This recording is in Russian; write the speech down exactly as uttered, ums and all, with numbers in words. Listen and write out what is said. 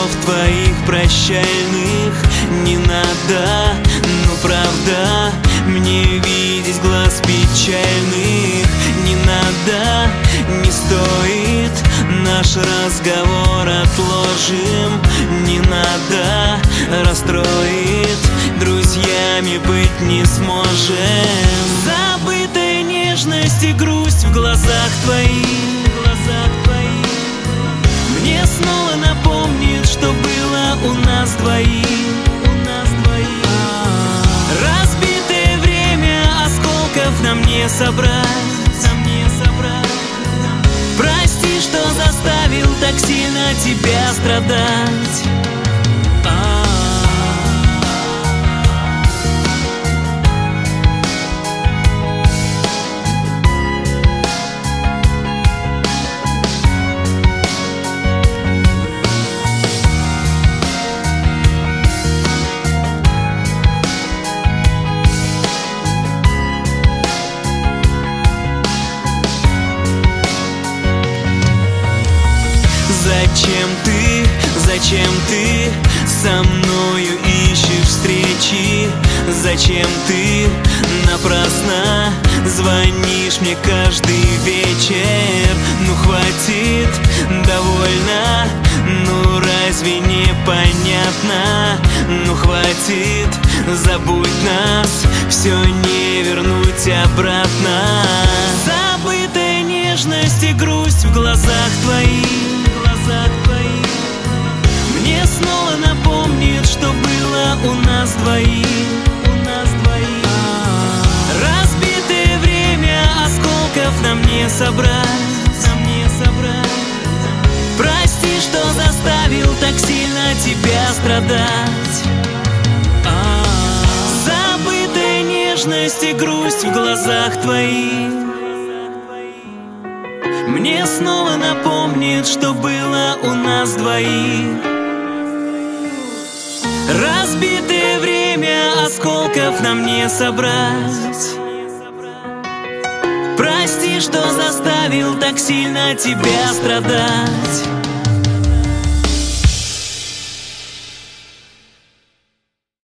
слов твоих прощальных не надо. Но правда мне видеть глаз печальных не надо. Не стоит, наш разговор отложим. Не надо, расстроит, друзьями быть не сможем. Забытая нежность и грусть в глазах твоих, в глазах твоих мне снова напомнит, что было у нас двоих, у нас двоих. Разбитое время осколков нам не собрать, нам не собрать. Прости, что заставил так сильно тебя страдать. Зачем ты, зачем ты со мною ищешь встречи? Зачем ты напрасно звонишь мне каждый вечер? Ну хватит, довольно, ну разве не понятно? Ну хватит, забудь нас, все не вернуть обратно. Забытая нежность и грусть в глазах твоих, мне снова напомнит, что было у нас двоих, у нас двоих. Разбитое время осколков нам не собрать, нам не собрать. Прости, что заставил так сильно тебя страдать. Забытая нежность и грусть в глазах твоих мне снова напомнит, что было у нас двоих. Разбитое время осколков нам не собрать. Прости, что заставил так сильно тебя страдать.